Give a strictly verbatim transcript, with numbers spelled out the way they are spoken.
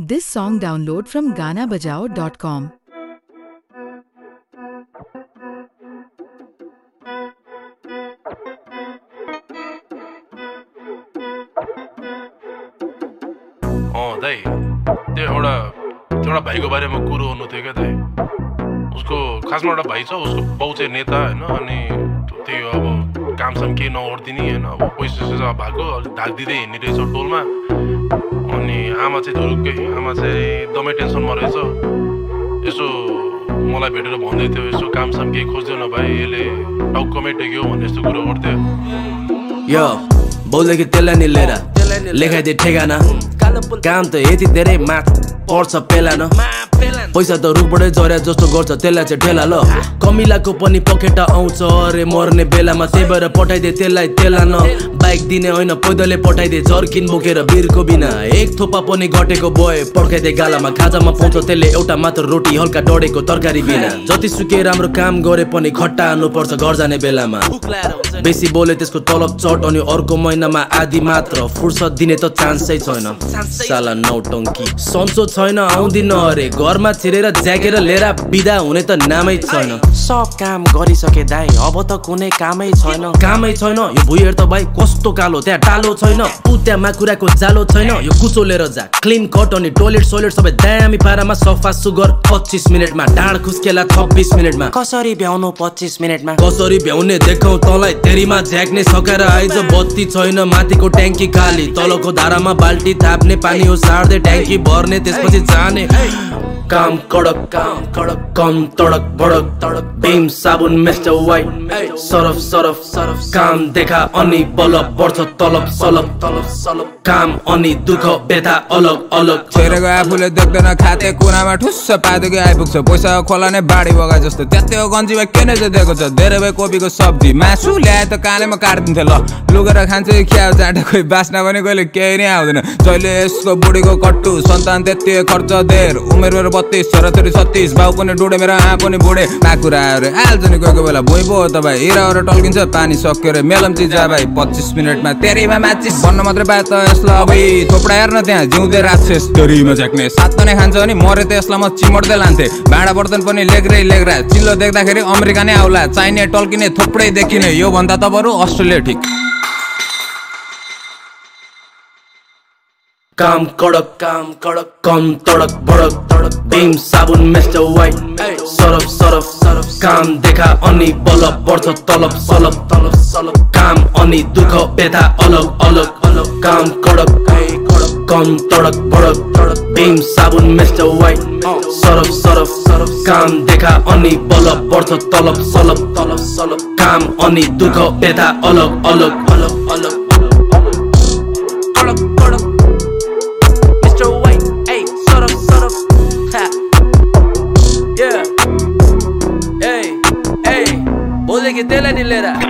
This song download from Gana Bajao dot com. अँ दाइ त्यो एउटा एउटा भाइको बारेमा कुरो हुनु थियो क्या दाइ उसको खासमा एउटा भाइ छ उसको बाउ चाहिँ नेता होइन अनि त्यही अब कामसाम केही नगरिदिने होइन अब पैसा सैसा भएको अलिक ढाकिदिँदै हिँड्ने रहेछ टोलमा अनि आमा चाहिँ धुरुक्कै आमा चाहिँ एकदमै टेन्सनमा रहेछ यसो मलाई भेटेर भन्दै थियो यसो कामसाम केही खोज्दैन भाइ यसले टाउकोमै टेक्यो भन्ने यस्तो कुरो गर्थ्यो यो बाउले कि त्यसलाई नि लिएर लेखाइदिए ठेगाना काम त यति धेरै माथ पर्छ पेला न पैसा त रुखबाटै झर्या जस्तो गर्छ त्यसलाई चाहिँ ठेला ल कमिलाको पनि पखेटा आउँछ अरे मर्ने बेलामा त्यही भएर पठाइदिए त्यसलाई तेला न बाइक दिने होइन पैदलले पठाइदिए जर्किन बोकेर बिरको बिना एक थोपा पनि घटेको बोय पड्काइदिए गालामा खाजामा पाउँछ त्यसले एउटा मात्र रोटी हल्का डढेको तरकारी बिना जति सुके राम्रो काम गरे पनि खट्टा हाल्नुपर्छ घर जाने बेलामा बेसी बोले त्यसको तलब चट अनि अर्को महिनामा आधी मात्र फुर्सद दिने त चान्सै छैन साला नौटङ्की सन्चो छैन आउँदिन अरे घरमा छिरेर ज्याकेर लिएर बिदा हुने त नामै छैन सब काम गरिसके दाइ अब त कुनै कामै छैन कामै छैन यो भुइँहरु त भाइ कस्तो कालो त्यहाँ टालो छैन उ त्यहाँ माकुराको जालो छैन यो कुचो लिएर जा क्लिन कट अनि टोइलेट सोइलेट सबै दामी पारामा सफा सुगर पच्चीस मिनेटमा डाँड खुस्केला छब्बीस मिनेटमा कसरी भ्याउनु पच्चीस मिनेटमा कसरी भ्याउने देखाउ तँलाई तेरीमा झ्याक्ने सकेर आइज बत्ती छैन माथिको ट्याङ्की खाली तलको धारामा बाल्टी थाप्ने पानी हो सार्दै ट्याङ्की भर्ने त्यसपछि जाने काम कडक काम कडक कम तडक बडक तडक भीम साबुन mister white Surf Surf Surf काम देखा अनि बलब बढ्छ तलब सलब तलब सलब काम अनि दुःख व्यथा अलग अलग छेरेको आफूले देख्दैन खाते कुनामा ठुस्स पादेको आइपुग्छ पैसा खोला नै बाढी बगा जस्तो त्यतिको गन्जीमा के नै चाहिँ दिएको छ धेरै भए कोपीको सब्जी मासु ल्याए त कालेमा काट्दिन्थे ल लुगेर खान्छ ख्याउ चाँटा खोइ बास्ना पनि कहिले केही नै आउँदैन जहिले यसको बुढीको कट्टु सन्तान त्यति खर्च धेर उमेर मेरो बत्तीस छोराछोरी छत्तीस बाउ पनि डुडे मेरो आँ पनि बुढे माकुरा आयो हाल्छ नि कोही कोही बेला भुइँ पो हो त भाइ हिराएर टल्किन्छ पानी सक्यो रे मेलम चिज जा भाइ पच्चिस मिनटमा तेरीमा माचिस भन्न मात्रै पाए त यसलाई अब थोपडा हेर्न त्यहाँ जिउँदै राक्षस तेरीमा झ्याक्ने सात नै खान्छ अनि मरे त यसलाई म चिमट्दै लान्थे भाँडा बर्तन पनि लेग्रै लेग्रा चिल्लो देख्दाखेरि अमेरिका नै आउला चाहिने टल्किने थोपडै देखिने यो भन्दा त बरु अस्ट्रेलिया ठिक काम कडक काम कडक कम तडक बडक तडक भीम साबुन mister white Surf Surf Surf काम देखा अनि बलब बढ्छ तलब सलब तलब सलब काम अनि दुःख व्यथा अलग अलग अलग काम कडक कडक कम तडक बडक तडक भीम साबुन mister white Surf Surf Surf काम देखा अनि बलब बढ्छ तलब सलब तलब सलब काम अनि दुःख व्यथा अलग अलग अलग अलग त्यसलाई नि लिएर